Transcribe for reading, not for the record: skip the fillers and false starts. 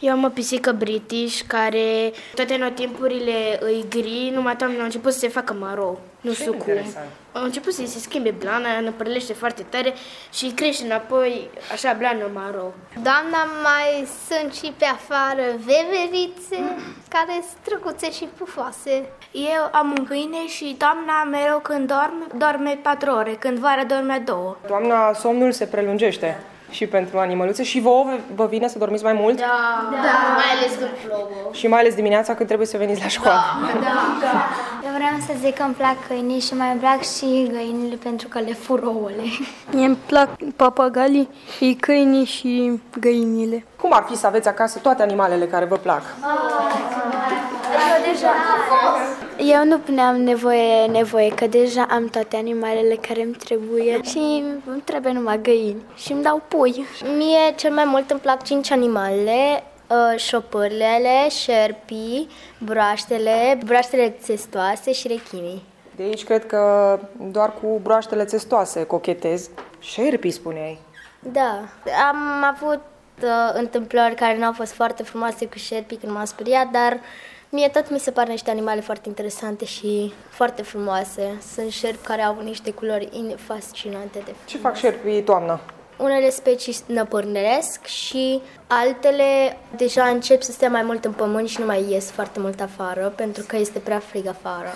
Eu am o pisică British care toate anotimpurile îi gri, numai toamna a început să se facă maro. Nu știu cum. A început să se schimbe blana, năpărlește foarte tare și crește înapoi așa blană maro. Doamna, mai sunt și pe afară veverițe care sunt drăguțe și pufoase. Eu am un câine și toamna mereu când dorme 4 ore, când vara dorme 2. Toamna somnul se prelungește și pentru animăluțe și vouă vă vine să dormiți mai mult? Da. Mai ales când plouă. Și mai ales dimineața când trebuie să veniți la școală. Eu vreau să zic că îmi plac câinii și mai îmi plac și găinile pentru că le fur ouăle. Mie îmi plac papagalii, câinii și găinile. Cum ar fi să aveți acasă toate animalele care vă plac? Eu nu până am nevoie, că deja am toate animalele care îmi trebuie și îmi trebuie numai găini și îmi dau pui. Mie cel mai mult îmi plac 5 animale, șopârlele, șerpii, broaștele țestoase și rechinii. De aici cred că doar cu broaștele țestoase cochetezi. Șerpii, spuneai. Da, am avut întâmplări care nu au fost foarte frumoase cu șerpii când m-am speriat, dar mie tot mi se par niște animale foarte interesante și foarte frumoase. Sunt șerpi care au niște culori fascinante. Ce fac șerpii toamna? Unele specii năpârnesc și altele deja încep să stea mai mult în pământ și nu mai ies foarte mult afară pentru că este prea frig afară.